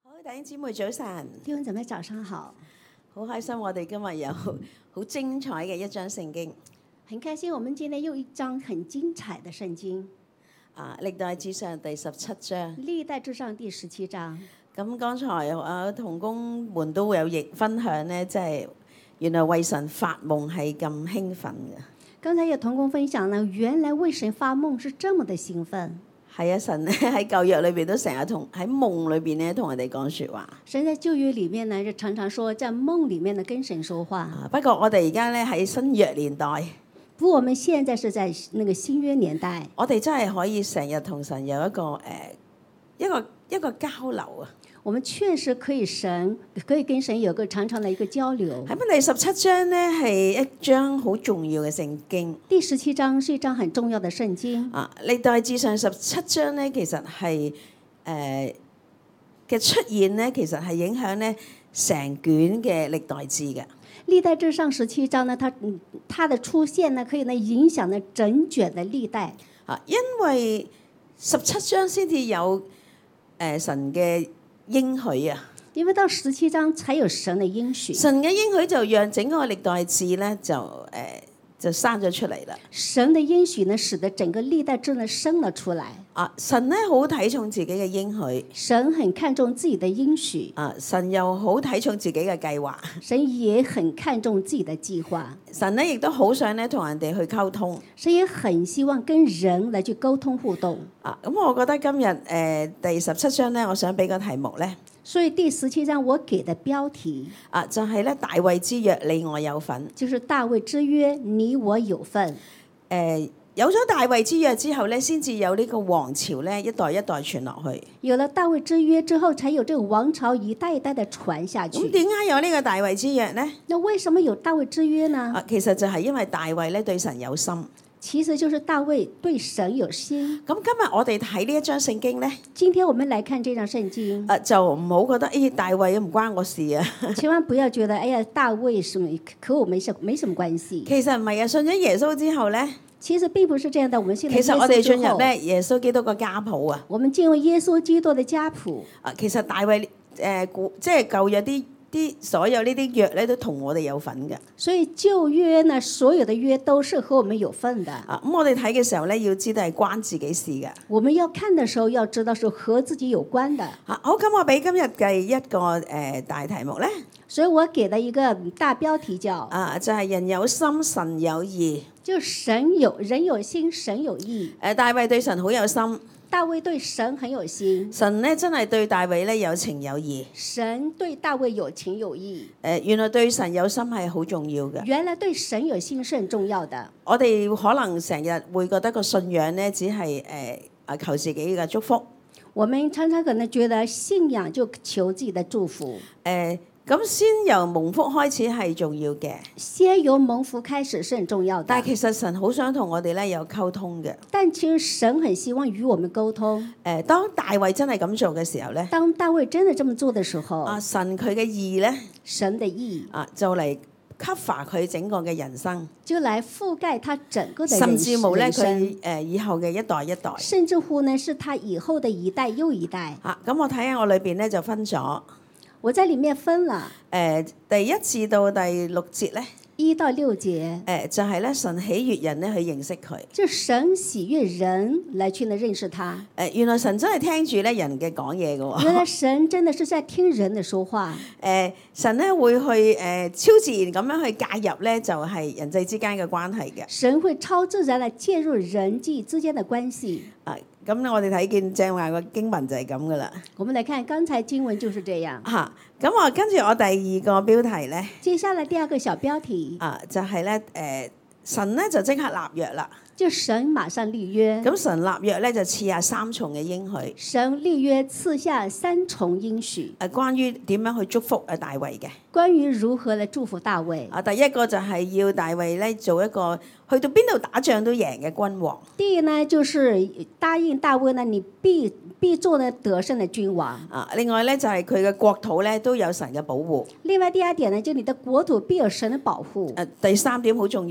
好，弟兄姊妹早晨， 弟兄姊妹早上好， 好開心我哋今日有好精彩嘅一章聖經很開心我們今天又一章很精彩的聖經， 歷代志上第17章。 歷代志上第17章。 咁剛才同工們都會有分享呢，即係原來為神發夢係咁興奮嘅。 剛才有同工分享呢，原來為神發夢是這麼的興奮。 係啊，神咧喺舊約裏邊都成日喺夢裏邊咧同人哋講説話。 神在舊約裡面呢，就常常說在夢裡面呢跟神說話。 不過我哋而家咧喺新約年代， 不過我們現在是在那個新約年代， 我哋真係可以成日同神有一個交流啊！ 我們確實可以跟神有個長長的一個交流。 喺第17章呢，係一章好重要嘅聖經。 第17章是一章很重要的聖經。 歷代志上17章呢，其實係嘅出現呢，其實係影響呢成卷嘅歷代志嘅。 歷代志上17章呢，它的出現呢，可以呢影響呢整卷的歷代。 因為17章先至有神嘅應許啊， 因為到17章才有神的應許。 神嘅應許就讓整個歷代志咧就生咗出嚟啦。 神的應許呢，使得整個歷代志呢生了出來。 神咧好睇重自己嘅應許， 神很看重自己的應許。 神又好睇重自己嘅計劃， 神也很看重自己的計劃。 神咧亦都好想咧同人哋去溝通。 神也很希望跟人來去溝通互動。 咁我覺得今日第17章咧，我想俾個題目咧。 所以第17章我給的標題就係咧大衛之約，你我有份。 就是大衛之約，你我有份。 有咗大衛之約之後咧，先至有呢個王朝咧一代一代傳落去。 有了大衛之約之後，才有這個王朝一代一代的傳下去。 咁點解有呢個大衛之約呢？ 那為什麼有大衛之約呢？ 其實就係因為大衛咧對神有心。 其實就是大衛對神有心。 咁今日我哋睇呢一章聖經咧， 今天我們來看這章聖經， 就唔好覺得大衛唔關我事啊。 千萬不要覺得大衛什麼和我沒什麼關係。 其實唔係啊，信咗耶穌之後咧， 其實並不是這樣的。我們信了耶穌之後， 其實我哋進入咧耶穌基督個家譜啊。 我們進入耶穌基督的家譜。 其實大衛即係舊約啲所有呢啲約咧，都同我哋有份嘅。 所以舊約呢，所有的約都是和我們有份的。 咁我哋睇嘅時候咧，要知道係關自己事嘅。 我們要看的時候，要知道是和自己有關的。 好，咁我俾今日嘅一個大題目咧。 所以我給了一個大標題叫就係人有心，神有意。 就人有心，神有意。 大衛對神好有心。 大衛對神很有心。 神咧真係對大衛咧有情有義。 神對大衛有情有義。 原來對神有心係好重要嘅。 原來對神有心是很重要的。 我哋可能成日會覺得個信仰咧只係求自己嘅祝福。 我們常常可能覺得信仰就求自己的祝福。 咁先由蒙福開始係重要嘅， 先由蒙福開始是很重要的。 但係其實神好想同我哋咧有溝通嘅。 但其實神很希望與我們溝通。 當大衛真係咁做嘅時候咧， 當大衛真的這麼做的時候， 神佢嘅義咧， 神的義就嚟 cover 佢整個嘅人生， 就來覆蓋他整個的人生， 甚至乎咧佢以後嘅一代一代， 甚至乎呢是他以後的一代又一代。 咁我睇下我裏邊咧就分咗。 我在裡面分了第1至到第6節咧 ，1到6節， 就係咧神喜悅人咧去認識佢， 就神喜悅人來去呢認識他。 原來神真係聽住咧人嘅講嘢嘅喎。 原來神真的是在聽人的說話。 神咧會去超自然咁樣去介入咧，就係人際之間嘅關係嘅。 神會超自然嚟介入人際之間的關係。 咁我哋睇見正話個經文就係咁噶啦。 我們來看剛才經文就是這樣。 咁我跟住我第2個標題咧。 接下來第2個小標題。 就係咧神咧就即刻立約啦。 就神馬上立約。 咁神立約咧就賜下3重嘅應許。 神立約賜下3重應許。 關於點樣去祝福大衛嘅。 關於如何嚟祝福大衛。 第一個就係要大衛咧做一個去到邊度打仗都贏嘅君王。 第一呢，就是答應大衛呢，你必做呢得勝的君王。 另外咧就係佢嘅國土咧都有神嘅保護。 另外第2點呢，就你的國土必有神的保護。 第3點好重要就係基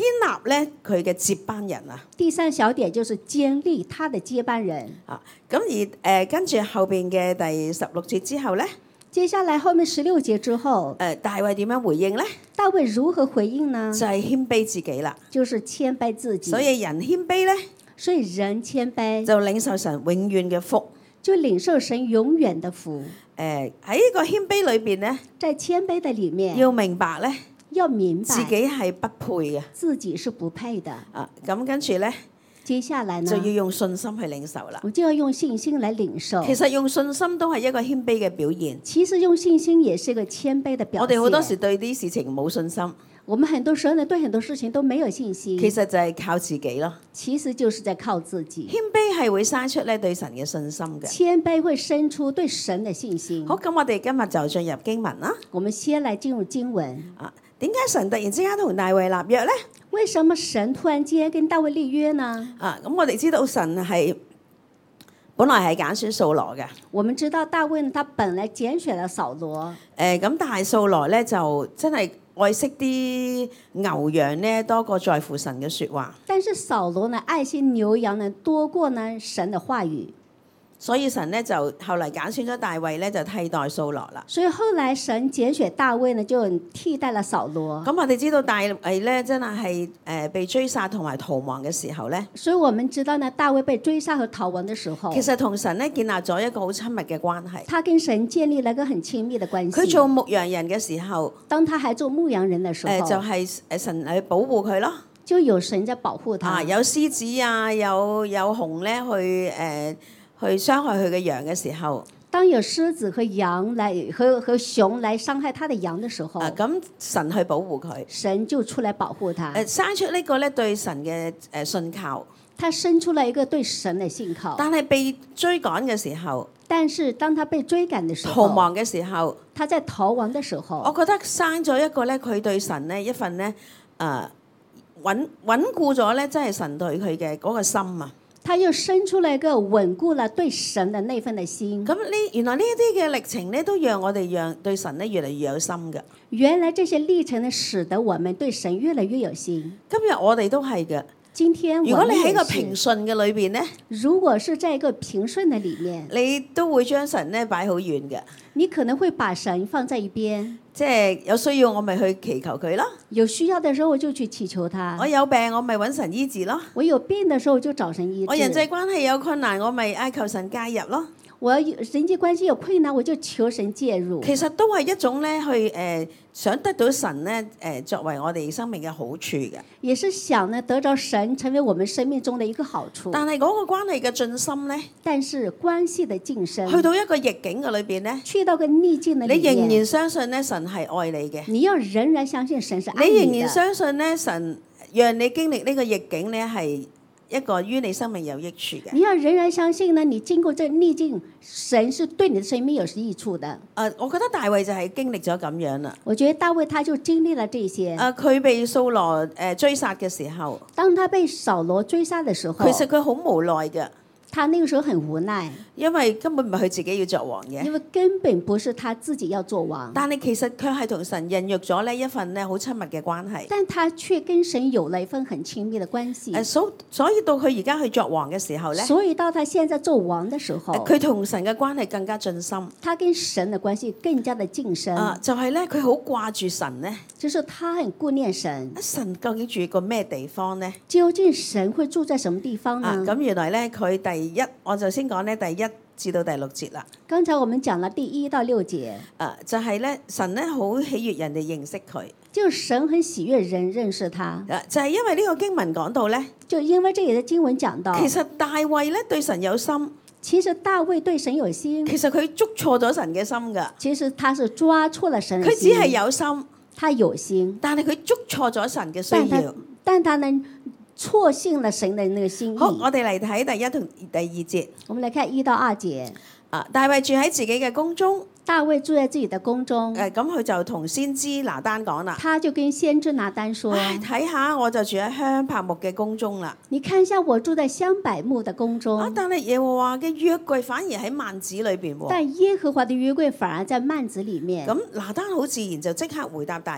立咧佢嘅接班人啊。 第三小點就是建立他的接班人。 咁而跟住後邊嘅第16節之後咧， 接下來後面16節之後， 大衛點樣回應咧？ 大衛如何回應呢？ 就係謙卑自己啦。 就是謙卑自己。 所以人謙卑咧， 所以人謙卑就領受神永遠嘅福。 就領受神永遠的福。 喺呢個謙卑裏邊咧， 在謙卑的裡面， 要明白咧， 要明白自己係不配嘅。 自己是不配的。 咁跟住咧， 接下來呢， 就要用信心去領受啦。 我就要用信心來領受。 其實用信心都係一個謙卑嘅表現。 其實用信心也是一個謙卑的表現。 我哋好多時對啲事情冇信心。 我們很多時候呢，對很多事情都沒有信心。 其實就係靠自己咯。 其實就是在靠自己。 謙卑係會生出咧對神嘅信心嘅。 謙卑會生出對神嘅信心。 好，咁我哋今日就進入經文啦。 我們先來進入經文。 點解神突然之間同大衛立約咧？ 為什麼神突然間跟大衛立約呢？ 咁我哋知道神係本來係揀選掃羅嘅。 我們知道大衛呢，他本來揀選了掃羅。 咁但係掃羅咧就真係愛惜啲牛羊咧多過在乎神嘅説話。 但是掃羅呢，愛惜牛羊呢多過呢神的話語。 所以神咧就後嚟揀選咗大衛咧就替代掃羅啦。 所以後來神揀選大衛呢就替代了掃羅。 咁我哋知道大衛咧真係被追殺同埋逃亡嘅時候咧。 所以我們知道呢，大衛被追殺和逃亡的時候， 其實同神咧建立咗一個好親密嘅關係。 他跟神建立了一個很親密的關係。 佢做牧羊人嘅時候， 當他還做牧羊人的時候， 就係神去保護佢咯。 就有神在保護他。 有獅子啊，有熊咧去傷害佢嘅羊嘅時候， 當有獅子和羊和熊來傷害他的羊的時候， 咁神去保護佢， 神就出來保護他。 生出呢個咧對神嘅信靠， 他生出了一個對神嘅信靠。 但係被追趕嘅時候， 但是當他被追趕嘅時候， 逃亡嘅時候， 他在逃亡嘅時候， 我覺得生咗一個咧佢對神咧一份咧穩固咗咧，即係神對佢嘅嗰個心啊。 他又生出了一個穩固了對神的那份的心。 咁原來呢一啲嘅歷程咧，都讓我哋對神咧越嚟越有心嘅。 原來這些歷程呢，使得我們對神越來越有心。 今日我哋都係嘅。 今天如果你喺個平順嘅裏邊咧， 如果是在一個平順嘅裡面， 你都會將神咧擺好遠嘅。 你可能會把神放在一邊。 即係有需要我咪去祈求佢咯。 有需要的時候我就去祈求他。 我有病我咪揾神醫治咯。 我有病的時候就找神醫治。 我人際關係有困難我咪哀求神介入咯。 我人際關係有困難我就求神介入。 其實都係一種咧去想得到神咧作為我哋生命嘅好處嘅。 也是想呢得着神成為我們生命中的一個好處。 但係嗰個關係嘅進深咧， 但是關係的晉升， 去到一個逆境嘅裏邊咧， 去到個逆境的裡面， 你仍然相信咧神係愛你嘅。 你要仍然相信神是愛你的。 你仍然相信咧神讓你經歷呢個逆境咧係一個於你生命有益處嘅。 你要仍然相信呢，你經過這逆境，神是對你的生命有益處的。 我覺得大衛就係經歷咗咁樣啦。 我覺得大衛他就經歷了這些。 佢被掃羅追殺嘅時候， 當他被掃羅追殺的時候， 其實佢好無奈嘅。 他那個時候很無奈， 因為根本唔係佢自己要作王嘅， 因為根本不是他自己要做王， 但係其實卻係同神孕育咗呢一份咧好親密嘅關係。 但他卻跟神有了一份很親密的關係。 所以到佢而家去作王嘅時候咧， 所以到他現在做王的時候， 佢同神嘅關係更加進深， 他跟神的關係更加的晉升。 就係咧佢好掛住神咧， 就是他很顧念神。 神究竟住個咩地方咧？ 究竟神會住在什麼地方呢？ 咁原來咧佢我就先講咧第1至到第6節啦。 剛才我們講了第1到6節。 就係咧神咧好喜悅人哋認識佢， 就神很喜悅人認識他。 就係因為呢個經文講到咧， 就因為這裡的經文講到， 其實大衛咧對神有心。 其實大衛對神有心。 其實佢捉錯咗神嘅心噶。 其實他是抓錯了神嘅心。 佢只係有心， 他有心， 但係佢捉錯咗神嘅需要。 但他呢錯信了神的那個心意。 好，我哋嚟睇第1同第2節。 我們來看1到2節。 大衛住喺自己嘅宮中。 大衛住在自己的宮中。 咁佢就同先知拿單講啦。 他就跟先知拿單說： 睇下我就住喺香柏木嘅宮中啦。 你看一下我住在香柏木的宮中。 但係耶和華嘅約櫃反而喺幔子裏邊喎。 但耶和華的約櫃反而在幔子裡面。 咁拿單好自然就即刻回答大衛。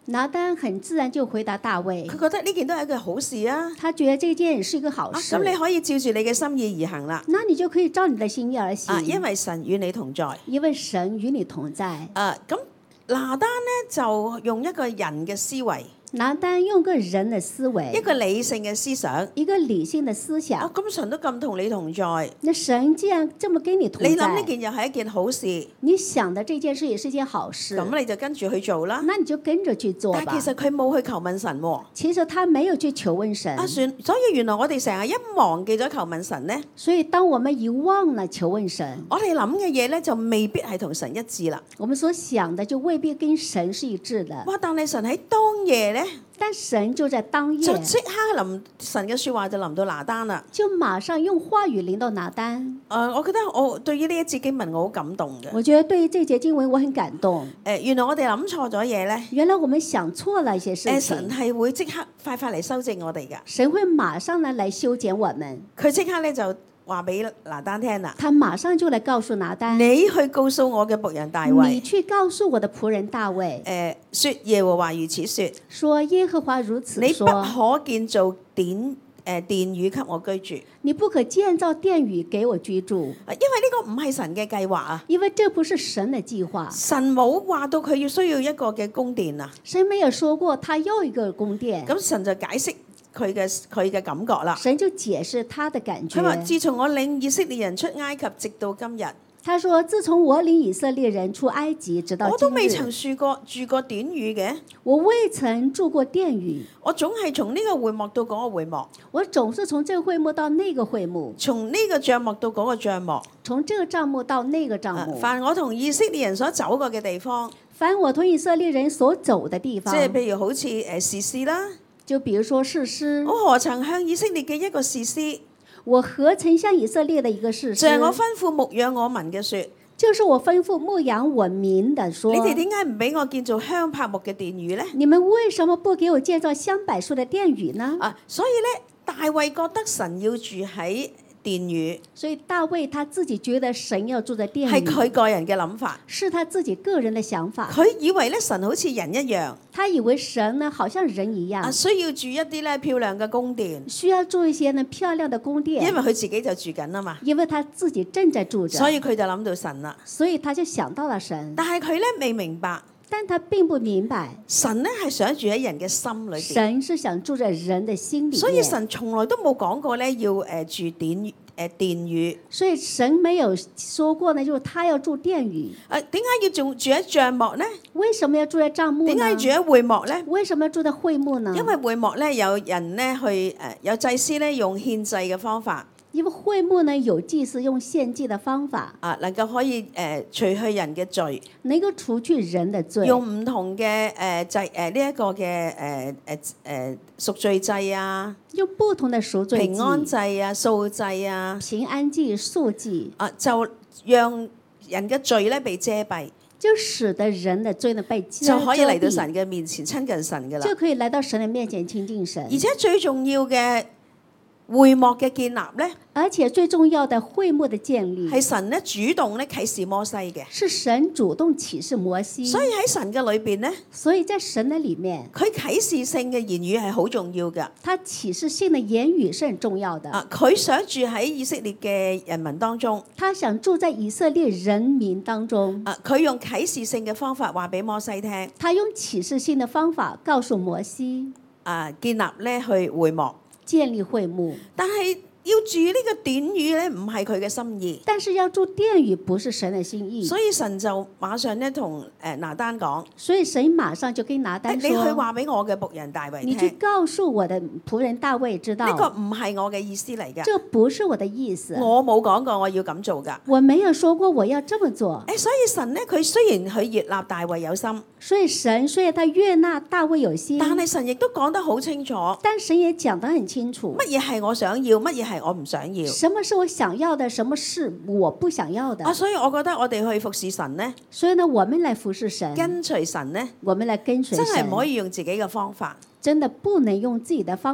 拿單很自然就回答大衛， 佢覺得呢件都係一個好事啊！ 他覺得這件是一個好事。 咁你可以照住你嘅心意而行啦。 那你就可以照你的心意而行。 因為神與你同在。 因為神與你同在。 咁拿單咧就用一個人嘅思維。 拿單用個人的思維， 一個理性嘅思想， 一個理性的思想。 咁神都咁同你同在， 那神既然這麼跟你同在， 你諗呢件又係一件好事， 你想的這件事也是一件好事， 咁你就跟住去做啦。 那你就跟着去做吧。 但其實佢冇去求問神喎。 其實他沒有去求問神。 所以原來我哋成日一忘記咗求問神呢， 所以當我們遺忘了求問神， 我哋諗嘅嘢咧就未必係同神一致啦。 我們所想的就未必跟神是一致的。 哇！但係神喺當夜咧。 但神就在當夜， 就即刻神嘅說話就臨到拿單啦， 就馬上用話語臨到拿單。 我覺得我對於呢一節經文我好感動嘅。 我覺得對於這節經文我很感動。 原來我哋諗錯咗嘢咧。 原來我們想錯了一些事情。 神係會即刻快嚟修正我哋㗎。 神會馬上呢來修剪我們。 佢即刻咧就話俾拿單聽啦。 他馬上就來告訴拿單， 你去告訴我嘅僕人大衛。 你去告訴我的僕人大衛。 說耶和華如此說。 說耶和華如此說。 你不可建造殿宇給我居住。 你不可建造殿宇給我居住。因為呢個唔係神嘅計劃啊。 因為這不是神的計劃。 神冇話到佢要需要一個嘅宮殿啊。 神沒有說過他要一個宮殿。 咁神就解釋佢嘅感覺啦。 神就解釋他的感覺。 佢話：自從我領以色列人出埃及，直到今日。 他說：自從我領以色列人出埃及，直到今日。 我都未曾住過殿宇嘅。 我未曾住過殿宇。 我總係從呢個會幕到嗰個會幕。 我總是從這個會幕到那個會幕。 從呢個帳幕到嗰個帳幕。 從這個帳幕到那個帳幕。 凡我同以色列人所走過嘅地方。 凡我同以色列人所走的地方。 即係譬如好似士師啦。 就比如說士師。 我何曾向以色列嘅一個士師？ 我何曾向以色列的一個士師？ 就係我吩咐牧養我民嘅說。 就是我吩咐牧養我民的說。 你哋點解唔俾我建造香柏木嘅殿宇呢？ 你們為什麼不給我建造香柏樹的殿宇呢？ 所以咧，大衛覺得神要住喺殿宇。 所以大衛他自己覺得神要住在殿宇。 係佢個人嘅諗法。 是他自己個人的想法。 佢以為咧神好似人一樣。 他以為神呢好像人一樣。 需要住一啲咧漂亮嘅宮殿。 需要住一些呢漂亮的宮殿。 因為佢自己就住緊啊嘛。 因為他自己正在住着。 所以佢就諗到神啦。 所以他就想到了神。 但係佢咧未明白。 但他並不明白。 神咧係想住喺人嘅心裏邊。 神是想住在人的心裏面。 所以神從來都冇講過咧要住殿宇。 所以神沒有說過呢，就是他要住殿宇。 點解要住喺帳幕呢？ 為什麼要住在帳幕呢？ 點解要住喺會幕呢？ 為什麼要住在會幕呢？ 因為會幕咧有人咧去有祭司咧用獻祭嘅方法。 因為會幕呢有祭司用獻祭的方法。 能夠可以除去人嘅罪。 能夠除去人的罪。 用唔同嘅祭呢一個嘅贖罪祭啊。 用不同的贖罪祭。 平安祭啊，素祭啊。 平安祭、素祭。 就讓人嘅罪咧被遮蔽。 就使得人的罪呢被遮蔽。 就可以嚟到神嘅面前親近神㗎啦。 就可以來到神嘅面前親近神。 而且最重要嘅會幕嘅建立咧。 而且最重要的會幕的建立係神咧主動咧啟示摩西嘅， 是神主動啟示摩西。 所以喺神嘅裏邊咧， 所以在神嘅裏面， 佢啟示性嘅言語係好重要㗎。 他啟示性嘅言語是很重要的。 佢想住喺以色列嘅人民當中， 他想住在以色列人民當中。 佢用啟示性嘅方法話俾摩西聽， 他用啟示性嘅方法告訴摩西， 建立咧去會幕， 建立會幕， 但係。要住呢個殿宇咧，唔係佢嘅心意。 但是要住殿宇不是神嘅心意。 所以神就馬上咧同拿單講。 所以神馬上就跟拿單說： 你去話俾我嘅僕人大衛聽。 你去告訴我的僕人大衛知道。 呢個唔係我嘅意思嚟㗎。 這不是我的意思。 我冇講過我要咁做㗎。 我沒有說過我要這麼做。 所以神咧，佢雖然佢悅納大衛有心。 所以神雖然他悅納大衛有心。 但係神亦都講得好清楚。 但神也講得很清楚。 乜嘢係我想要，乜嘢係我唔想要。 什麼是我想要的，什麼是我不想要的。 所以我覺得我哋去服侍神呢。 所以呢，我們來服侍神， 跟隨神呢， 我們來跟隨神， 真係唔可以用自己嘅方法。 真的不能用自己的方法。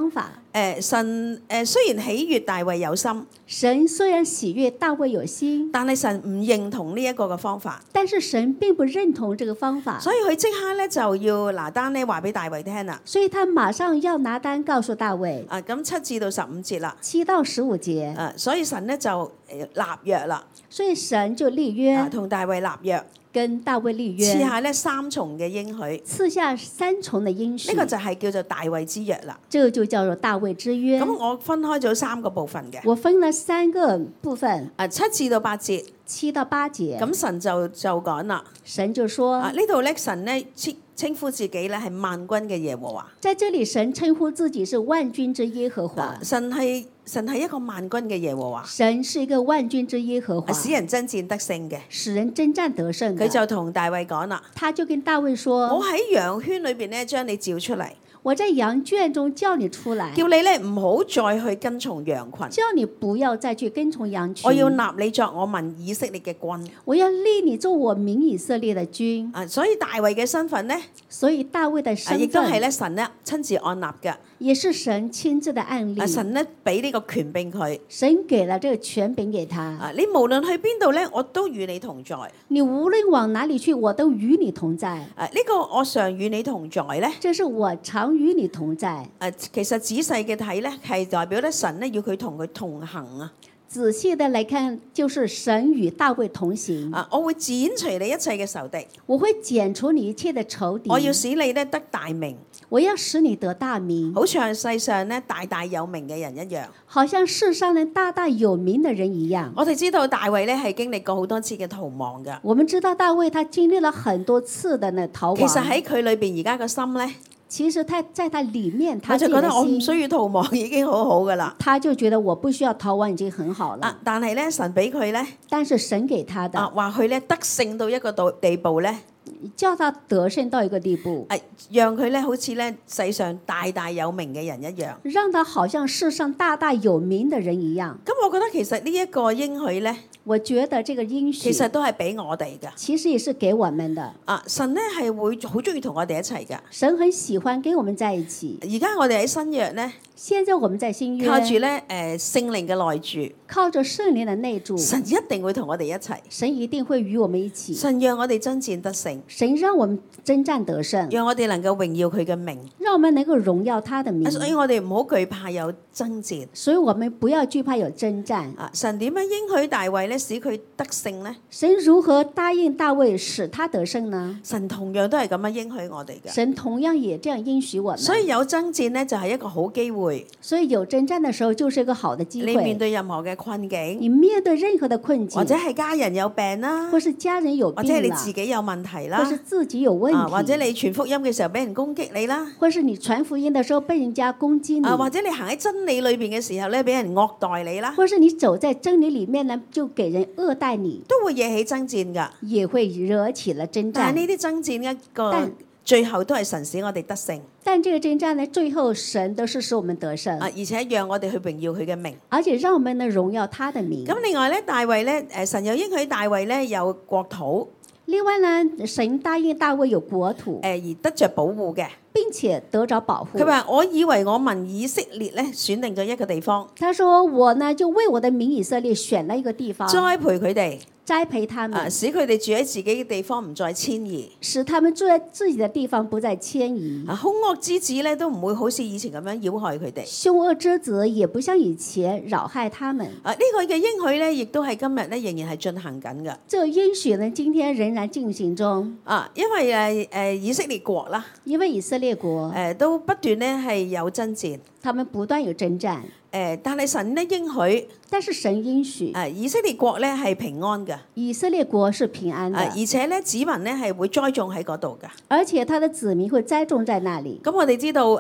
神雖然喜悅大衛有心， 神雖然喜悅大衛有心， 但係神唔認同呢一個嘅方法， 但是神並不認同這個方法， 所以佢即刻咧就要拿單咧話俾大衛聽啦。 所以他馬上要拿單告訴大衛。 咁7至到15節啦。 7到15節。 所以神咧就立約啦， 所以神就立約， 同大衛立約， 跟大衛立約， 賜下咧3重嘅應許。 賜下3重的應許。 呢個就係叫做大衛之約啦。 這個就叫做大衛之約。 咁我分開咗3個部分嘅。 我分了3個部分。 7至到8節。 7到8節。 咁神就講啦。 神就說。 呢度咧神咧稱呼自己咧係萬軍嘅耶和華。 在這裡神稱呼自己是萬軍之耶和華。 神係一個萬軍嘅耶和華。 神是一個萬軍之耶和華。 使人征戰得勝嘅。 使人征戰得勝。 佢就同大衛講啦。 他就跟大衛說： 我喺羊圈裏邊咧將你召出嚟。 我在羊圈中叫你出來， 叫你咧唔好再去跟從羊群， 叫你不要再去跟從羊群。 我要立你作我民以色列嘅君， 我要立你做我民以色列的君。 所以大衛嘅身份呢， 所以大衛的身份亦都係咧神咧親自按立嘅， 也是神親自的案例。 神咧俾呢個權柄佢， 神給了這個權柄給他。 你無論去邊度咧，我都與你同在。 你無論往哪裡去，我都與你同在。 呢個我常與你同在咧， 這是我常與你同在。 其實仔細嘅睇咧，係代表咧神咧要佢同同行啊。 仔細的來看，就是神與大衛同行。 我會剪除你一切嘅仇敵， 我會剪除你一切的仇敵。 我要使你咧得大名， 我要使你得大名， 好像世上咧大大有名嘅人一樣， 好像世上呢大大有名的人一樣。我哋知道大衛咧係經歷過好多次嘅逃亡㗎。 我們知道大衛他經歷了很多次的呢逃亡。 其實喺佢裏邊而家個心咧。 其實他在他裡面，他就覺得我唔需要逃亡已經好好噶啦。 他就覺得我不需要逃亡已經很好了。 但係咧神俾佢咧， 但是神給他的， 話佢咧得勝到一個地步咧， 叫他得勝到一個地步， 讓佢咧好似咧世上大大有名嘅人一樣， 讓他好像世上大大有名的人一樣。 咁我覺得其實呢一個應許咧， 我覺得這個應許其實都係俾我哋嘅， 其實也是給我們的。 神咧係會好中意同我哋一齊嘅， 神很喜歡跟我們在一起。 而家我哋喺新約咧， 現在我們在新約， 靠住咧聖靈嘅內住， 靠着聖靈的內住， 神一定會同我哋一齊， 神一定會與我們一起， 神讓我哋征戰得勝， 神讓我們征戰得勝， 讓我哋能夠榮耀佢嘅名， 讓我們能夠榮耀他的名。 所以我哋唔好懼怕有征戰， 所以我們不要懼怕有征戰。 神點樣應許大衛咧，使佢得勝呢？ 神如何答應大衛使他得勝呢？ 神同樣都係咁樣應許我哋嘅。 神同樣也這樣應許我們。 所以有征戰呢，就係一個好機會。 所以有征戰的時候就是一個好的機會。 你面對任何嘅困境， 你面對任何的困境， 或者係家人有病啦， 或是家人有病啦， 或者係你自己有問題啦， 或是自己有問題， 或者你傳福音嘅時候俾人攻擊你啦， 或是你傳福音的時候被人家攻擊你， 或者你行喺真理裏邊嘅時候咧，俾人惡待你啦， 或是你走在真理裡面呢，就給人惡待你， 都會惹起爭戰㗎， 也會惹起了征戰。 但係呢啲爭戰一個最後都係神使我哋得勝。 但這個征戰呢，最後神都是使我們得勝， 而且讓我哋去榮耀佢嘅名， 而且讓我們呢榮耀他的名。 咁另外咧，大衛咧，神又應許大衛咧有國土。 另外呢，神答應大衛有國土， 而得着保護嘅， 並且得着保護。 佢話：我以為我民以色列咧選定咗一個地方。 他說：我呢就為我的民以色列選了一個地方， 栽培佢哋， 栽培他們， 使佢哋住喺自己嘅地方，唔再遷移， 使他們住在自己的地方，不再遷移。 兇惡之子咧都唔會好似以前咁樣擾害佢哋。 兇惡之子也不像以前擾害他們。 呢個嘅應許咧，亦都係今日咧仍然係進行緊嘅。 這個應許呢，今天仍然進行中。 因為以色列國啦， 因為以色列國都不斷咧係有爭戰， 他們不斷有征戰。 但係神咧應許， 但是神應許， 以色列國咧係平安嘅， 以色列國是平安的， 而且咧子民咧係會栽種喺嗰度嘅， 而且他的子民會栽種在那裡。 咁我哋知道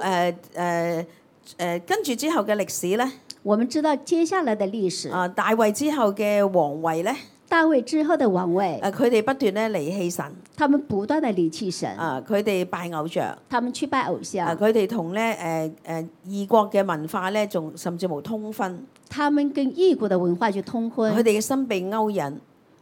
跟住之後嘅歷史咧， 我們知道接下來的歷史， 大衛之後嘅皇位咧， 大衛之後的王位， 佢哋不斷咧離棄神， 他們不斷的離棄神， 佢哋拜偶像， 他們去拜偶像， 佢哋同咧異國嘅文化咧，仲甚至無通婚， 他們跟異國的文化去通婚， 佢哋嘅心被勾引，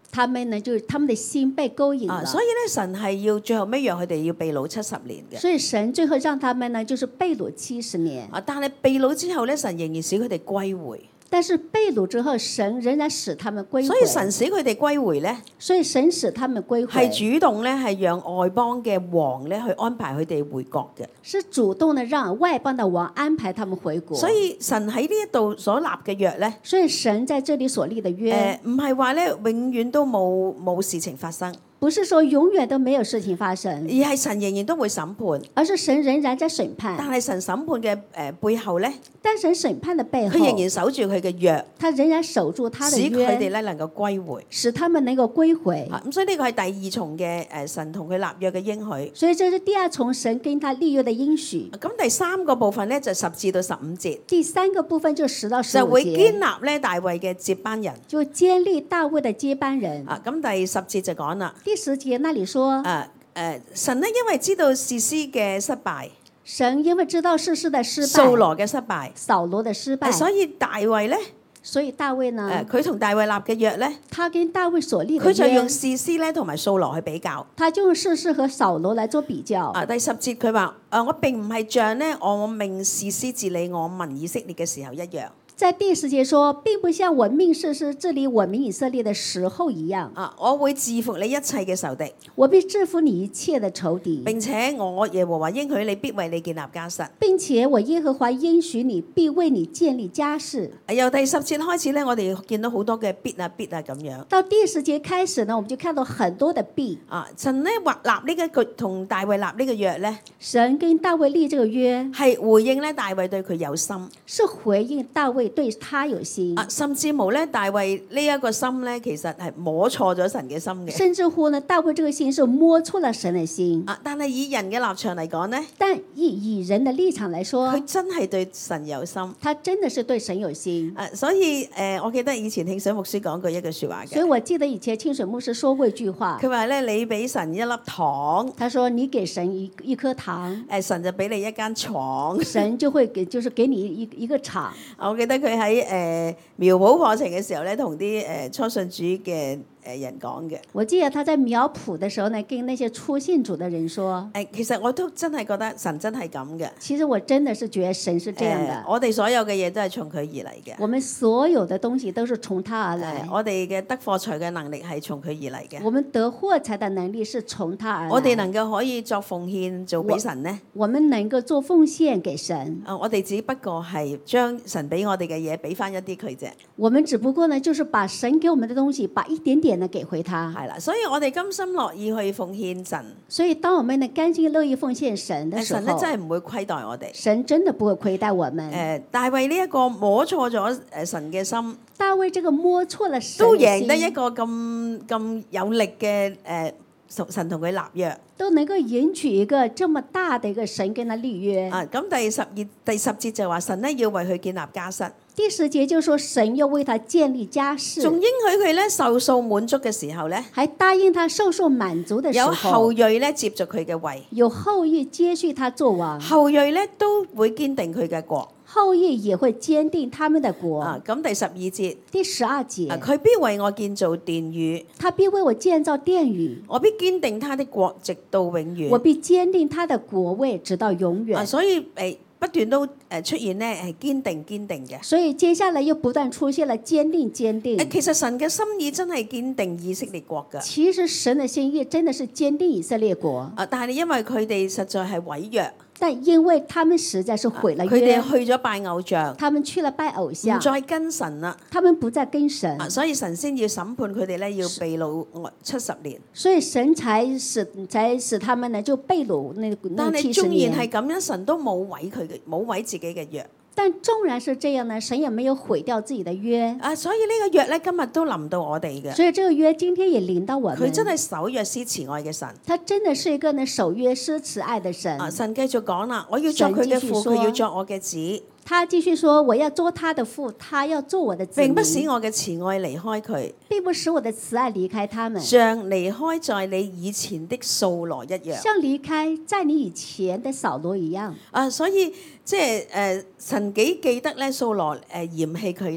他們呢就是他們的心被勾引了。 所以咧神係要最後尾讓佢哋要被擄70年嘅。 所以神最後讓他們呢就是被擄70年。 但係被擄之後咧，神仍然使佢哋歸回。 但是被擄之後，神仍然使他們歸回。 所以神使佢哋歸回咧， 所以神使他們歸回係主動咧，係讓外邦嘅王咧去安排佢哋回國嘅。 是主動的讓外邦的王安排他們回國。 所以神喺呢一度所立嘅約咧， 所以神在這裡所立的約， 唔係話咧永遠都冇事情發生。 不是說永遠都沒有事情發生， 而係神仍然都會審判， 而是神仍然在審判。 但係神審判嘅背後咧， 但神審判的背後， 佢仍然守住佢嘅約， 他仍然守住他的使約， 佢哋咧能夠歸回， 使他們能夠歸回。 咁所以呢個係第二重嘅神同佢立約嘅應許。 所以這是第二重神跟他立約的應許。 咁第三個部分咧就10至到15節， 第三個部分就10到15節， 就會建立咧大衛嘅接班人， 就建立大衛的接班人。 咁第10節就講啦。 第10節那裡說， 神咧因為知道士師嘅失敗， 神因為知道士師的失敗， 掃羅嘅失敗， 掃羅的失敗， 所以大衛咧， 所以大衛呢， 佢同大衛立嘅約咧， 他跟大衛所立的約， 佢就用士師咧同埋掃羅去比較， 他就用士師和掃羅來做比較。 第10節佢話：我並唔係像咧我命士師治理我民以色列嘅時候一樣。 在第10節說，並不像我命士師治理我民以色列的時候一樣。 我會治服你一切嘅仇敵， 我必制服你一切的仇敵。 並且我耶和華應許你必為你建立家室。 並且我耶和華應許你必為你建立家室。 由第10節開始咧，我哋見到好多嘅必啊咁樣。 到第10節開始呢，我們就看到很多的必。 神咧立呢一個同大衛立呢個約咧， 神跟大衛立這個約， 係回應咧大衛對佢有心， 是回應大衛對他有心。 甚至乎咧大衛呢一個心咧，其實係摸錯咗神嘅心嘅。 甚至乎呢，大衛這個心是摸錯了神的心。 但係以人嘅立場嚟講呢， 但以人的立場來說， 佢真係對神有心， 他真的是對神有心。 所以我記得以前慶水牧師講過一句説話嘅。 所以我記得以前慶水牧師說過一句話， 佢話咧：你俾神一粒糖， 他說你給神一顆糖， 神就俾你一間廠， 神就會就是給你一個廠。 我記得佢喺苗圃課程嘅時候咧，同啲初信主嘅人講嘅。 我記得他在苗圃的時候呢，跟那些初信主的人說， 其實我都真係覺得神真係咁嘅。 其實我真的是覺得神是這樣的。 我哋所有嘅嘢都係從佢而嚟嘅。 我們所有的東西都是從他而來。 我哋嘅得貨財嘅能力係從佢而嚟嘅。 我們得貨財的能力是從他而來。 我哋能夠可以作奉獻做俾神呢？ 我們能夠做奉獻給神。 我哋只不過係將神俾我哋嘅嘢俾翻一啲佢啫。 我們只不過呢，就是把神給我們的東西，把一點點呢給回他。 係啦，所以我哋甘心樂意去奉獻神。 所以當我們呢甘心樂意奉獻神的時候， 神咧真係唔會虧待我哋。 神真的不會虧待我們。 大衛呢一個摸錯咗神嘅心， 大衛這個摸錯了神都贏得一個咁有力嘅神同佢立約， 都能夠贏取一個這麼大的一個神跟他立約。 咁第10節就話神咧要為佢建立家室。 第10節就說神要為他建立家室， 仲應許佢咧壽數滿足嘅時候咧， 還答應他壽數滿足的時候， 有後裔咧接續佢嘅位， 有後裔接續他做王， 後裔咧都會堅定佢嘅國， 後裔也會堅定他們的國。 咁第12節， 第12節， 佢必為我建造殿宇， 他必為我建造殿宇， 我必堅定他的國直到永遠， 我必堅定他的國位直到永遠。 所以不斷都出現咧係堅定嘅， 所以接下來又不斷出現了堅定。 其實神嘅心意真係堅定以色列國㗎。 其實神嘅心意真的是堅定以色列國。 但係因為佢哋實在係毀約， 但因為他們實在是毀了約， 佢哋去咗拜偶像， 他們去了拜偶像， 唔再跟神啦， 他們不再跟神， 所以神先要審判佢哋咧，要被擄70年。 所以神才使他們呢就被擄那但係 70年。 縱然係咁樣，神都冇毀自己嘅約。 但縱然是這樣呢，神也沒有毀掉自己的約。 所以呢個約咧，今日都臨到我哋嘅。 所以這個約今天也臨到我們。 佢真係守約施慈愛嘅神。 他真的是一個呢守約施慈愛的神。 神繼續講啦，我要作佢嘅父，佢要作我嘅子。 他繼續說：我要做他的父，他要做我的子。 並不使我嘅慈愛離開佢， 並不使我的慈愛離開他們， 像離開在你以前的掃羅一樣， 像離開在你以前的掃羅一樣。 所以即係神幾記得咧，掃羅嫌棄佢咧。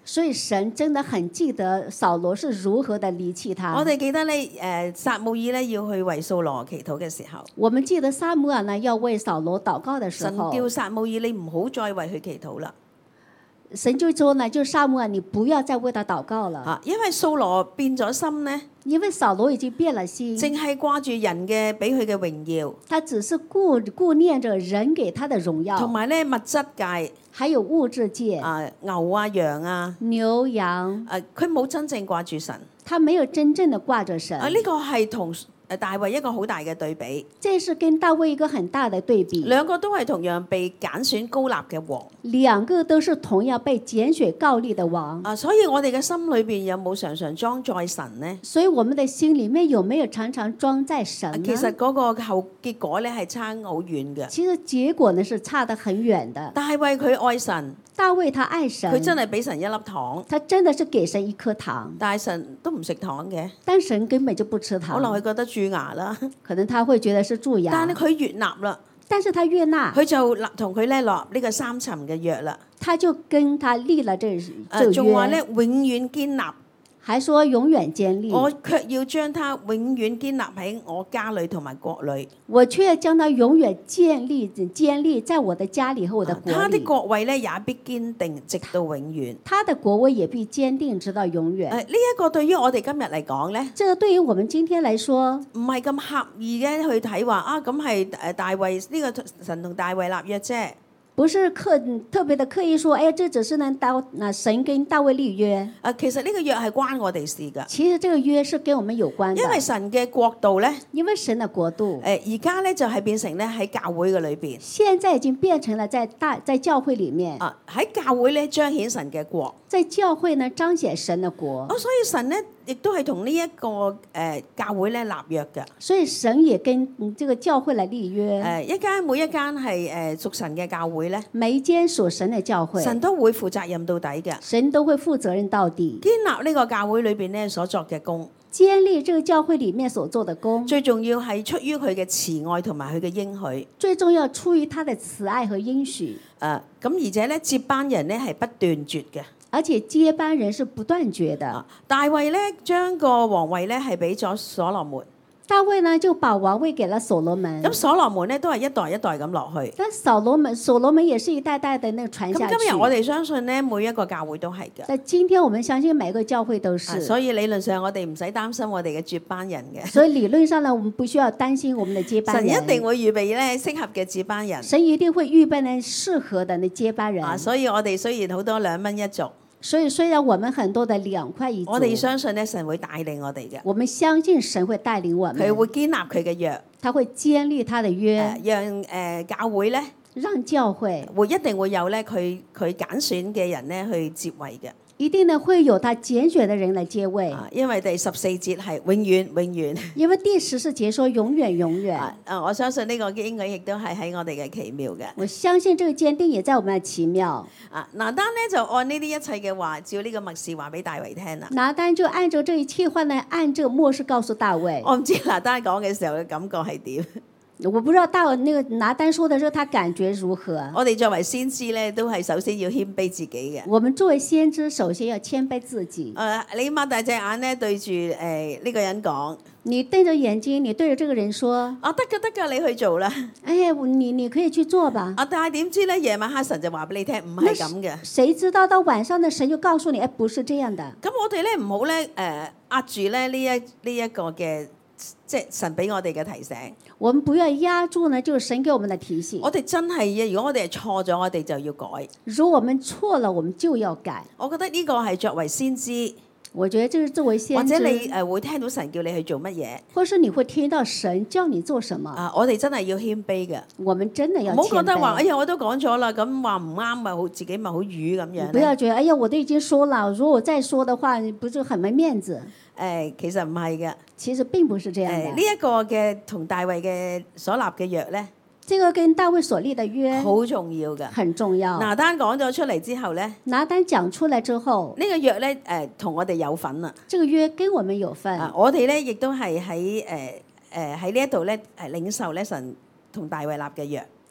所以神真的很記得掃羅是如何的離棄他。 我哋記得咧，撒母耳咧要去為掃羅祈禱嘅時候， 我們記得撒母耳呢要為掃羅禱告的時神候， 叫撒母耳你唔好再為佢祈禱啦， 神就說呢，就撒母耳你不要再為他禱告了， 因為掃羅變咗心咧， 因為掃羅已經變了心， 淨係掛住人嘅俾佢嘅榮耀， 他只是顧念着人給他的榮耀， 同埋咧物質界還有物質界， 牛啊羊啊， 牛羊， 佢冇真正掛住神。 他沒有真正的掛着神。 呢個係同大衛一個好大嘅對比， 這是跟大衛一個很大的對比。 兩個都係同樣被揀選膏立嘅王。 兩個都是同樣被揀選膏立的王。 所以我哋嘅心裏邊有冇常常裝載神呢？ 所以我們的心裡面有沒有常常裝載神呢？ 其實嗰個後結果咧係差好遠嘅。 其實結果呢是差得很遠的。 大衛佢愛神， 大衛他愛神， 佢真係俾神一粒糖， 他真的是給神一顆糖， 但係神都唔食糖嘅， 但神根本就不吃糖。 可能佢覺得蛀牙啦， 可能他會覺得是蛀牙。 但係佢悅納啦， 但是他悅納， 佢就同佢咧落呢個三層嘅約啦。 他就跟他立了這仲話咧約， 永遠堅立。 還說永遠堅立。 我卻要將他永遠堅立喺我家裏同埋國裏。 我卻將他永遠建立在我的家裏和我的國裏。 他的國位咧也必堅定，直到永遠。 他的國位也必堅定，直到永遠。 呢一個對於我哋今日嚟講咧， 這個對於我們今天來說， 唔係咁刻意嘅去睇話啊，咁係大衛呢個神同大衛立約啫。 不是特別的刻意說，哎呀，這只是神跟大衛立約。 其實呢個約係關我哋事㗎。 其實這個約是跟我們有關的。 因為神嘅國度咧， 因為神的國度， 而家咧就係變成咧喺教會嘅裏邊。 現在已經變成了在教會裡面。 喺教會咧彰顯神嘅國。 在教會呢彰顯神的國。 所以神咧亦都係同呢一個教會咧立約嘅。 所以神也跟這個教會來立約。 每一間係屬神嘅教會咧， 每一間屬神嘅教會， 神都會負責任到底嘅。 神都會負責任到底。 建立呢個教會裏邊咧所作嘅工， 建立這個教會裡面所做的工， 最重要係出於佢嘅慈愛同埋佢嘅應許。 最重要出於他的慈愛和應許。 咁而且咧接班人咧係不斷絕嘅。 而且接班人是不斷絕的。 大衛咧將個皇位咧係俾咗所羅門。 大衛呢就把王位給了所羅門。 咁所羅門咧都係一代一代咁落去。 但所羅門也是一代代的那個傳下去。 咁今日我哋相信咧，每一個教會都係嘅。 但今天我們相信每個教會都是。 所以理論上我哋唔使擔心我哋嘅接班人嘅。 所以理論上呢，我們不需要擔心我們的接班人。 神一定會預備咧適合嘅接班人。 神一定會預備呢適合的那接班人。 所以我哋雖然好多2蚊一族。 所以雖然我們很多的2塊一族， 我哋相信咧神會帶領我哋嘅。 我們相信神會帶領我們。 佢會堅立佢嘅約。 他會堅立他的約。 讓教會咧， 讓教會一定會有咧佢揀選嘅人咧去接位嘅。 一定呢會有他揀選的人來接位。 因為第14節係永遠永遠。 因為第14節說永遠永遠。 我相信呢個應該亦都係喺我哋嘅奇妙嘅。 我相信這個堅定也在我們的奇妙。 拿單呢就按呢啲一切嘅話，照呢個默示話俾大衛聽啦。 拿單就按照這一切話呢，按這個默示告訴大衛。 我唔知拿單講嘅時候嘅感覺係點。 我不知道拿單說的時候，他感覺如何？ 我哋作為先知咧，都係首先要謙卑自己嘅。 我們作為先知，首先要謙卑自己。 你擘大隻眼咧，對住呢個人講。 你瞪着眼睛，你對着這個人說： 得㗎，你去做啦。 哎呀，你可以去做吧。 但係點知咧，夜晚黑神就話俾你聽，唔係咁嘅。 誰知道到晚上呢，神就告訴你，哎，不是這樣的。 咁我哋咧唔好咧壓住咧呢一個嘅。即係神俾我哋嘅提醒， 我們不要壓住呢，就是神給我們的提醒。 我哋真係，如果我哋係錯咗，我哋就要改。 如果我們錯了，我們就要改。 我覺得呢個係作為先知， 我覺得這是作為先知。 或者你會聽到神叫你去做乜嘢， 或是你會聽到神叫你做什麼。 我哋真係要謙卑嘅。 我們真的要謙卑。 唔好覺得話，哎呀，我都講咗啦，咁話唔啱咪好，自己咪好瘀咁樣。 不要覺得，哎呀，我都已經說了，如果我再說的話，不是很沒面子。 其實唔係嘅。 其實並不是這樣的。 呢一個嘅同大衛嘅所立嘅約咧， 這個跟大衛所立的約好重要嘅， 很重要。 拿單講咗出嚟之後咧， 拿單講出來之後， 呢個約咧同我哋有份啦。 這個約跟我們有份。 我哋咧亦都係喺呢一度咧領受咧神同大衛立嘅約。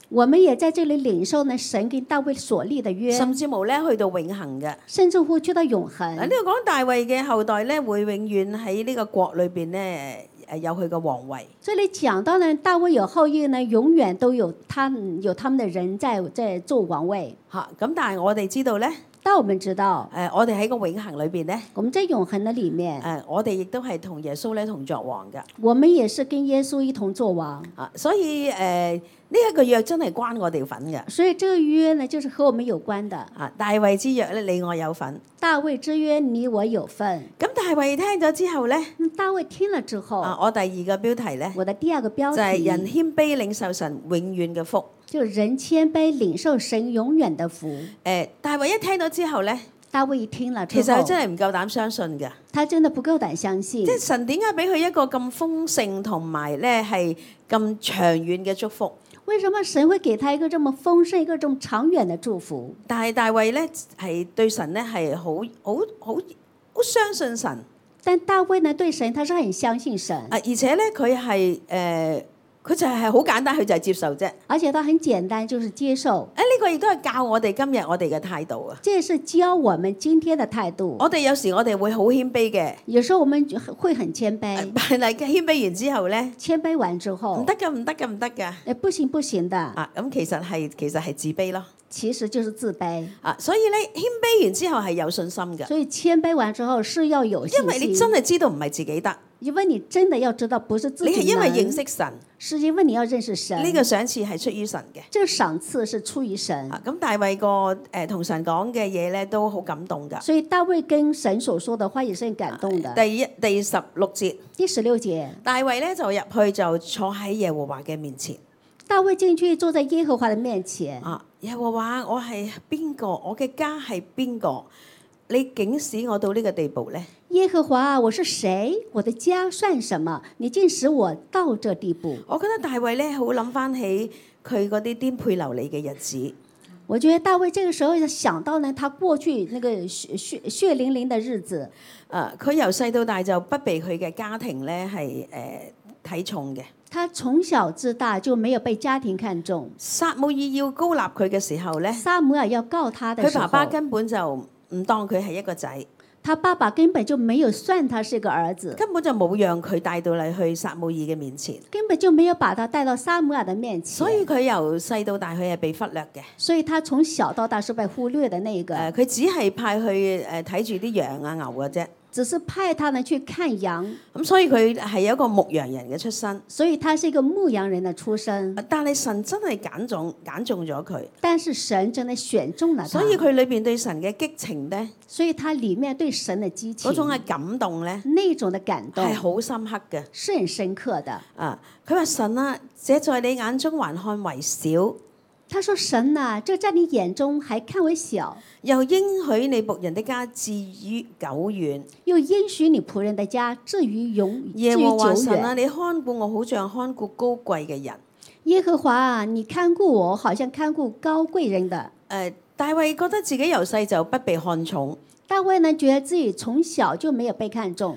我們也在這裡領受呢神跟大衛所立的約， 甚至無咧去到永恆嘅。 甚至乎去到永恆。 呢個講大衛嘅後代咧，會永遠喺呢個國裏邊咧有佢嘅皇位。 這裡講到呢，大衛有後裔呢，永遠都有他們的人在做王位。 嚇咁，但係我哋知道咧。 但我們知道， 我哋喺個永恆裏邊咧， 我們在永恆的裡面， 我哋亦都係同耶穌咧同作王㗎。 我們也是跟耶穌一同作王。 所以呢一個約真係關我哋份嘅。 所以這個約呢，就是和我們有關的。 大衛之約咧，你我有份。 大衛之約，你我有份。 咁大衛聽咗之後咧， 大衛聽了之後， 我第二個標題咧， 我的第二個標題就係人謙卑領受神永遠嘅福。 就人謙卑領受神永遠的福。 大衛一聽到之後咧。 大衛一聽了之後， 其實佢真係唔夠膽相信嘅。 他真的不夠膽相信。 即係神點解俾佢一個咁豐盛同埋咧係咁長遠嘅祝福？ 為什麼神會給他一個這麼豐盛、一個這麼長遠的祝福？ 但係大衛咧係對神咧係好相信神。 但大衛呢對神，他是很相信神。 而且咧佢係佢就係好簡單，佢就係接受啫。 而且他很簡單，就是接受。 呢個亦都係教我哋今日我哋嘅態度啊。 這是教我們今天的態度。 我哋有時我哋會好謙卑嘅。 有時候我們會很謙卑。 但係謙卑完之後咧？ 謙卑完之後。 唔得㗎，唔得㗎，唔得㗎。 不行，不行的。 咁其實係自卑咯。 其實就是自卑。 所以咧謙卑完之後係有信心嘅。 所以謙卑完之後是要有信心。 因為你真係知道唔係自己得。 因為你真的要知道不是自己能。 你係因為認識神。 是因為你要認識神。 呢個賞賜係出於神嘅。 這個賞賜是出於神。 咁大衛個同神講嘅嘢咧都好感動㗎。 所以大衛跟神所說的話也是很感動的。 第16節。 第16節。 大衛咧就入去就坐喺耶和華嘅面前。 大衛進去坐在耶和華的面前。 耶和華，我係邊個？我嘅家係邊個？你竟使我到呢個地步呢？ 耶和華，我是誰？我的家算什麼？你竟使我到這地步？ 我覺得大衛咧好諗翻起佢嗰啲顛沛流離嘅日子。 我覺得大衛這個時候想到呢，他過去那個血淋淋的日子。 佢由細到大就不被佢嘅家庭咧係睇重嘅。 他從小至大就沒有被家庭看重。 撒母耳要膏立佢嘅時候咧， 撒母耳要告他的時候， 佢爸爸根本就唔當佢係一個仔。 他爸爸根本就沒有算他是個兒子， 根本就冇讓佢帶到嚟去撒母耳嘅面前， 根本就沒有把他帶到撒母耳的面前。 所以佢由細到大佢係被忽略嘅。 所以他從小到大是被忽略的那一個。 佢只係派去睇住啲羊啊牛嘅啫。 只是派他呢去看羊。 咁所以佢係有一個牧羊人嘅出身。 所以他是一個牧羊人的出身。 但係神真係揀中咗佢。 但是神真的選中了他。 所以佢裏邊對神嘅激情咧， 所以他裡面對神的激情， 嗰種嘅感動咧， 那種的感動係好深刻嘅， 是很深刻的。 佢話神啊，這在你眼中還看為小。 他說神啊，這在你眼中還看為小， 又應許你僕人的家至於久遠， 又應許你僕人的家至於久遠。 耶和華神啊，你看顧我好像看顧高貴嘅人。 耶和華啊，你看顧我好像看顧高貴人的。 大衛覺得自己由細就不被看重。 大衛呢，覺得自己從小就沒有被看重。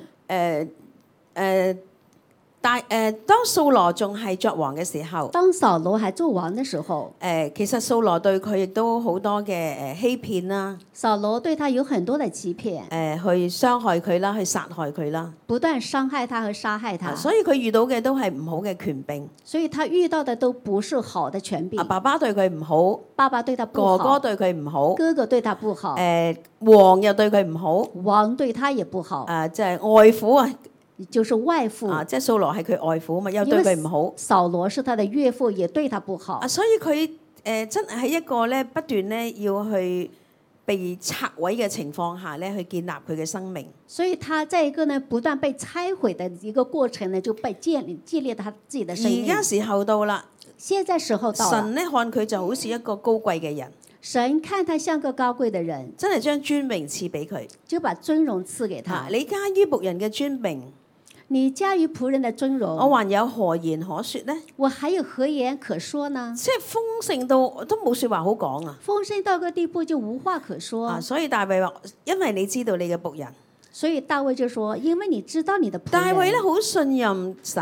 當掃羅仲係作王嘅時候， 當掃羅還做王嘅時候， 其實掃羅對佢亦都好多嘅欺騙啦。 掃羅對他有很多的欺騙， 去傷害佢啦，去殺害佢啦， 不斷傷害他和殺害他。 所以佢遇到嘅都係唔好嘅權柄。 所以他遇到的都不是好的權柄。 爸爸對佢唔好， 爸爸對他不好， 哥哥對佢唔好， 哥哥對他不好， 王又對佢唔好， 王對他也不好。 即係外父啊。 就是外父即係掃羅係佢外父啊嘛，又對佢唔好。 掃羅是他的岳父，也對他不好。 所以佢真係一個咧不斷咧要去被拆毀嘅情況下咧，去建立佢嘅生命。 所以他在一個呢不斷被拆毀的一個過程呢，就被建立他自己的生命。 而家時候到啦， 現在時候到了。 神咧看佢就好似一個高貴嘅人。 神看他像個高貴的人， 真係將尊榮賜俾佢， 就把尊榮賜給他。 你加於僕人嘅尊榮， 你加於僕人的尊榮， 我還有何言可說呢？ 我還有何言可說呢？ 即係豐盛到都冇說話好講啊！ 豐盛到個地步就無話可說。 所以大衛話：因為你知道你嘅僕人。 所以大衛就說：因為你知道你的僕人。 大衛咧好信任神。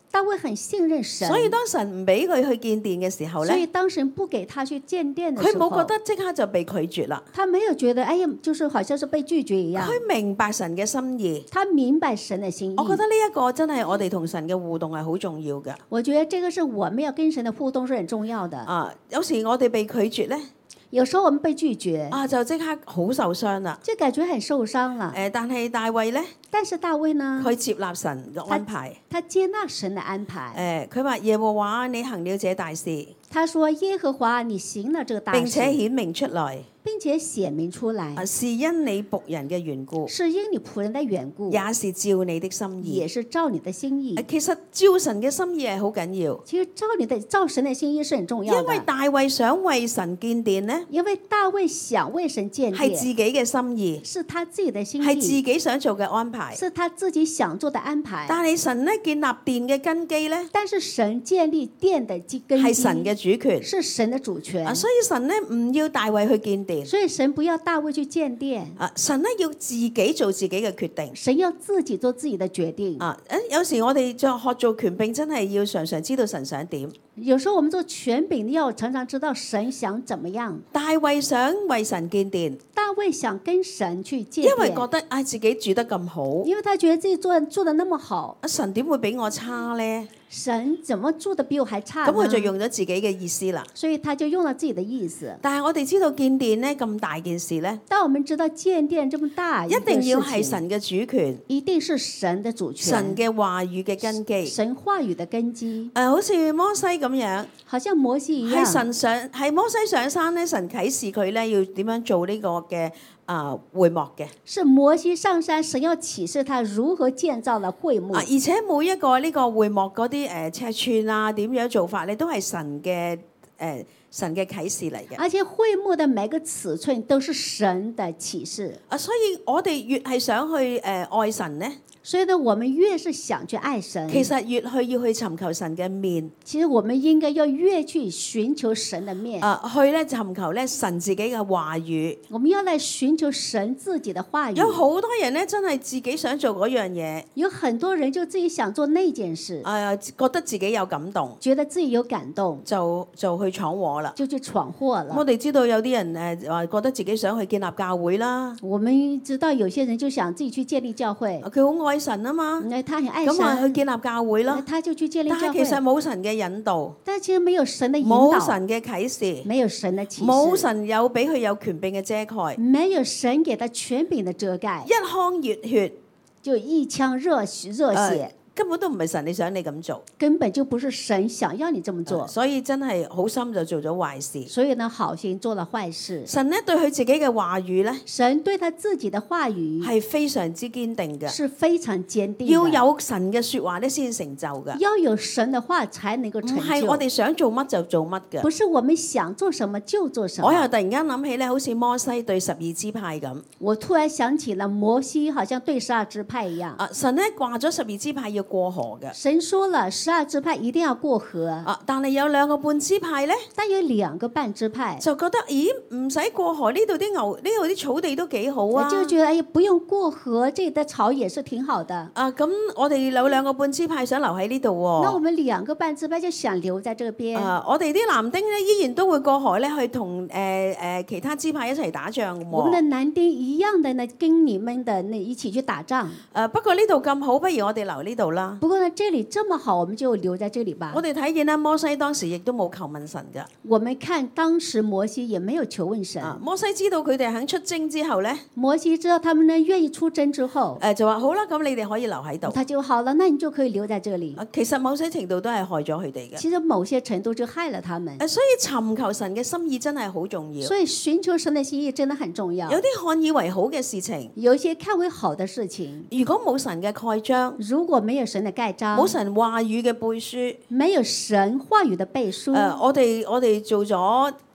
大衛很信任神， 所以當神唔俾佢去建殿嘅時候所以咧， 當神不給他去建殿的時候， 佢冇覺得即刻就被拒絕啦。 他沒有覺得哎呀，就是好像是被拒絕一樣。 佢明白神嘅心意。 他明白神的心意。 我覺得呢一個真係我哋同神嘅互動係好重要嘅。 我覺得這個是我們要跟神的互動是很重要的。 啊，有時我哋被拒絕咧， 有時候我們被拒絕， 啊就即刻好受傷啦。 就感覺很受傷了。 但係大衛咧， 但是大衛呢， 佢接納神嘅安排。 他接納神的安排。 佢話耶和華你行了這大事， 他說耶和華你行了這個大事， 並且顯明出來， 並且顯明出來， 是因你僕人嘅緣故， 是因你僕人的緣故， 也是照你的心意。 也是照你的心意。 其實照神嘅心意係好緊要， 其實照神的心意是很重要的。 因為大衛想為神建殿呢， 因為大衛想為神建係自殿， 己嘅心意， 是他自己的心係自意， 己想做嘅安排。 是他自己想做的安排。 但係神呢建立殿嘅根基呢， 但是神建立殿的根基係神嘅主權。 是神的主權， 所以神呢唔要大衛去建殿， 所以神不要大衛去建殿， 神呢要自己做自己嘅決定。 神要自己做自己的決定。 有時我哋學做權柄，真係要常常知道神想點。 有時候我們做權柄要常常知道神想怎麼樣。 大衛想為神建殿， 大衛想跟神去建因為殿， 覺得自己住得咁好， 因為他覺得自己做得那麼好， 神點會比我差呢？ 神怎麼做得比我還差呢？ 咁佢就用咗自己嘅意思啦。 所以他就用了自己的意思。 但係我哋知道建殿呢咁大件事呢， 當我們知道建殿這麼大一定要係神嘅主權， 一定是神的主權， 神嘅話語嘅根基。 神話語的根基。 好似摩西咁樣， 好像摩西一樣， 係摩西上山咧，神啟示佢咧要點樣做呢個嘅會幕嘅。 是摩西上山，神要啟示他如何建造了會幕。 而且每一個呢個會幕嗰啲尺寸啊，點樣做法咧，都係神嘅啟示嚟嘅。 而且會幕的每個尺寸都是神的啟示。 所以我哋越係想去愛神呢， 所以呢，我們越是想去愛神， 其實越去要去尋求神嘅面。 其實我們應該要越去尋求神的面。 去咧尋求咧神自己嘅話語。 我們要來尋求神自己的話語。 有好多人咧真係自己想做嗰樣嘢， 有很多人就自己想做那件事， 覺得自己有感動， 覺得自己有感動， 就去闖禍啦。 就去闖禍了。 我哋知道有啲人話覺得自己想去建立教會啦。 我們知道有些人就想自己去建立教會， 佢好愛神啊嘛， 他很愛神， 咁啊去建立教會啦。 他就去建立教會。 但係其實冇神嘅引導， 但其實沒有神的引導， 冇神嘅啟示， 沒有神的啟示， 冇神有俾佢有權柄嘅遮蓋， 沒有神給他權柄的遮蓋， 一腔熱血就一腔熱血。 根本都唔係神你想你咁做， 根本就不是神想要你這麼做， 所以真係好心就做咗壞事。 所以呢，好心做了壞事。 神呢對佢自己嘅話語呢， 神對他自己的話語係非常之堅定嘅， 是非常堅定的。 要有神嘅說話呢先成就嘅， 要有神的話才能夠成就。 唔係我哋想做乜就做乜嘅， 不是我們想做什麼就做什麼。 我又突然間諗起咧，好似摩西對12支派咁。 我突然想起了摩西，好像對12支派一樣。 神呢掛咗12支派要過河嘅。 神說了12支派一定要過河。 但係有2個半支派咧， 但有2個半支派就覺得咦唔使過河，呢度啲牛呢度啲草地都幾好啊， 就覺得哎不用過河，這裡的草也是挺好的。 咁我哋有2個半支派想留喺呢度喎。 那我們2個半支派就想留在這邊。 我哋啲男丁咧依然都會過河咧去同其他支派一齊打仗。 我們的男丁一樣的呢，跟你們的那一起去打仗。 不過呢度咁好，不如我哋留呢度啦。 不過呢，這裡這麼好，我們就留在這裡吧。 我哋睇見咧，摩西當時亦都冇求問神㗎。 我們看當時摩西也沒有求問神。 摩西知道佢哋肯出征之後咧， 摩西知道他們呢願意出征之後， 就話好啦，咁你哋可以留喺度。 他就好了，那你就可以留在這裡。 其實某些程度都係害咗佢哋嘅。 其實某些程度就害了他們。 所以尋求神嘅心意真係好重要。 所以尋求神的心意真的很重要。 有啲看以為好嘅事情， 有一些看為好的事情， 如果冇神嘅蓋章， 如果沒有神的蓋章， 冇神話語嘅背書， 沒有神話語的背書， 我哋做咗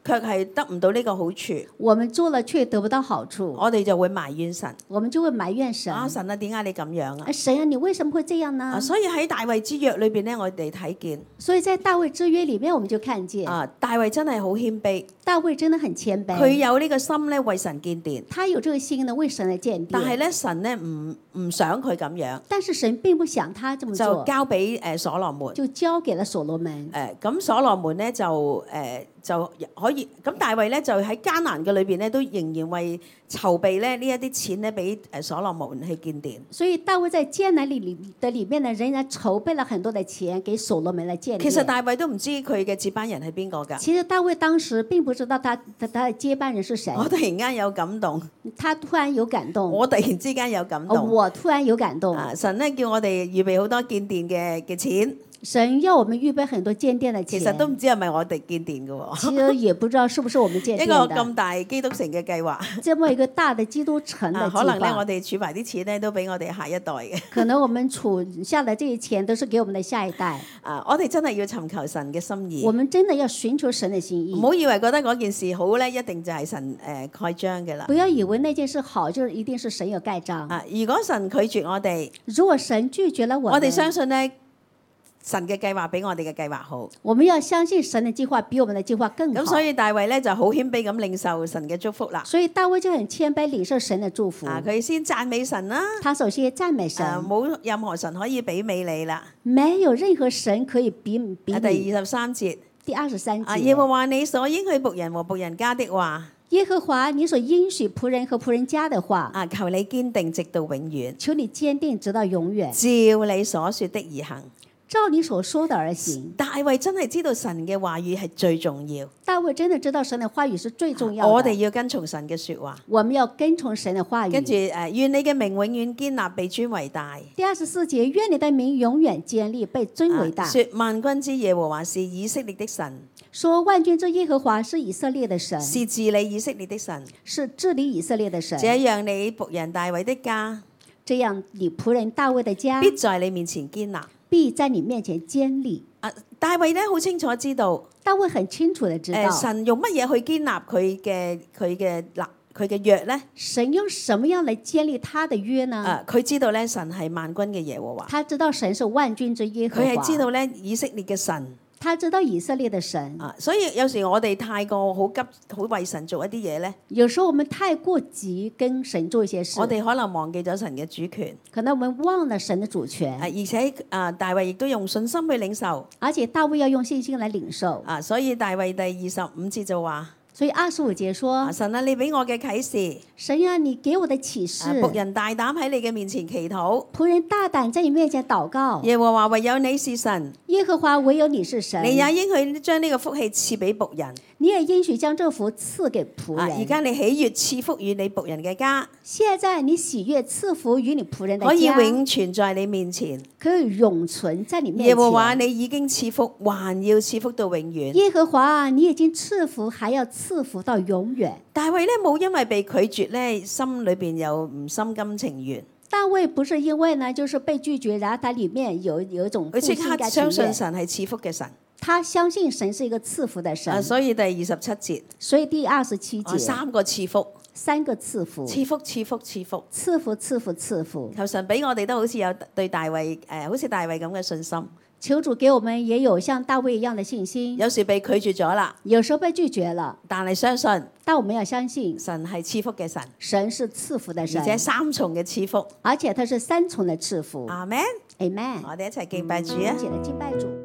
卻係得唔到呢個好處， 我們做了卻得不到好處， 我哋就會埋怨神。 我們就會埋怨神。 神啊，點解你咁樣啊？ 神啊，你為什麼會這樣呢？ 所以喺大衛之約裏邊咧，我哋睇見所以在大衛之約裡面，我們就看見大衛真係好謙卑， 大衛真的很謙卑。 佢有呢個心咧為神建殿， 他有這個心呢為神來建殿。 但係咧神咧唔想佢咁樣， 但是神並不想他這麼做， 就交俾所羅門， 就交給了所羅門。 咁所羅門咧就可以，咁大衛咧就喺艱難嘅裏邊咧，都仍然為籌備咧呢一啲錢咧，俾所羅門去建殿。 所以大衛在艱難裡面呢，仍然籌備了很多的錢給所羅門來建殿。 其實大衛都唔知佢嘅接班人係邊個㗎。 其實大衛當時並不知道他的接班人是誰。 我突然間有感動， 他突然有感動。 我突然之間有感動。 我突然有感動。 神咧叫我哋預備好多建殿嘅錢。 神要我們預備很多建殿的錢， 其實都唔知係咪我哋建殿嘅喎。 其實也不知道是不是我們建殿的。 一個咁大基督城嘅計劃， 這麼一個大的基督城的計劃， 可能咧我哋儲埋啲錢咧都俾我哋下一代嘅。 可能我們儲下的這些錢都是給我們的下一代。 我哋真係要尋求神嘅心意。 我們真的要尋求神的心意。 唔好以為覺得嗰件事好咧，一定就係神蓋章嘅啦。 不要以為那件事好，就一定是神有蓋章。 如果神拒絕我哋， 如果神拒絕了我們， 我哋相信咧。神嘅計劃比我哋嘅計劃好， 我們要相信神嘅計劃比我們嘅計劃更好。 咁所以大衛咧就好謙卑咁領受神嘅祝福啦。 所以大衛就很謙卑領受神嘅祝福。 佢先讚美神啦。 他首先讚美神。 冇任何神可以媲美你啦。 沒有任何神可以比你。 第23節。 第23節。 耶和華你所應許僕人和僕人家的話。 耶和華你所應許僕人和僕人家的話。 求你堅定直到永遠。 求你堅定直到永遠。 照你所說的而行。 照你所說的而行。 大衛真係知道神嘅話語係最重要。 大衛真的知道神嘅話語是最重要的。 我哋要跟從神嘅說話。 我們要跟從神嘅話語。 跟住願你嘅名永遠堅立，被尊為大。 第24節，願你的名永遠堅立，被尊為大。 說萬軍之耶和華是以色列的神。 說萬軍之耶和華是以色列的神。 是治理以色列的神。 是治理以色列的神。 這樣你僕人大衛的家。 這樣你僕人大衛的家。 必在你面前堅立。 必在你面前堅立。 大衛咧好清楚知道， 大衛很清楚地知道， 神用乜嘢去堅立佢嘅約咧？ 神用什麼樣來堅立他的約呢？ 佢知道咧，神係萬軍嘅耶和華。 他知道神是萬軍之耶和華。 佢係知道咧，以色列嘅神。 他知道以色列的神。 所以有時我哋太過好急，好為神做一啲嘢咧。 有時候我們太過急跟神做一些事。 我哋可能忘記咗神嘅主權。 可能我們忘了神的主權。 而且大衛亦都用信心去領受。 而且大衛要用信心來領受。 所以大衛第25節就話。 所以25節說： 神啊，你俾我嘅啟示。 神啊，你給我的啟示。 僕人大膽喺你嘅面前祈禱。 僕人大膽在你面前禱告。 耶和華唯有你是神。 耶和華唯有你是神。 你也應許將呢個福氣賜俾僕人。 你也應許將這福賜給僕人。 而家你喜悅賜福與你僕人嘅家。 現在你喜悅賜福與你僕人的家。 可以永存在你面前。 可以永存在你面前。 耶和華你已經賜福，還要賜福到永遠。 耶和華你已經賜福，還要賜福到永遠。 大衛咧冇因為被拒絕咧，心裏邊又唔心甘情願。 大衛不是因為呢，就是被拒絕，然後他裏面有一種不心甘情願。 佢即刻相信神係賜福嘅神。 他相信神是一個賜福的神。 所以第27節。 所以第27節。 三個賜福。 三個賜福。 賜福賜福賜福。 賜福賜福賜福。 求神俾我哋都好似有對大衛好似大衛咁嘅信心。 求主給我們也有像大衛一樣的信心。 有時被拒絕咗啦， 有時候被拒絕了， 但係相信， 但我們要相信神係賜福嘅神， 神是賜福的神， 而且三重嘅賜福， 而且他是三重的賜福。 阿們， 阿們， 我哋一齊敬拜主啊！ 一起來敬拜主。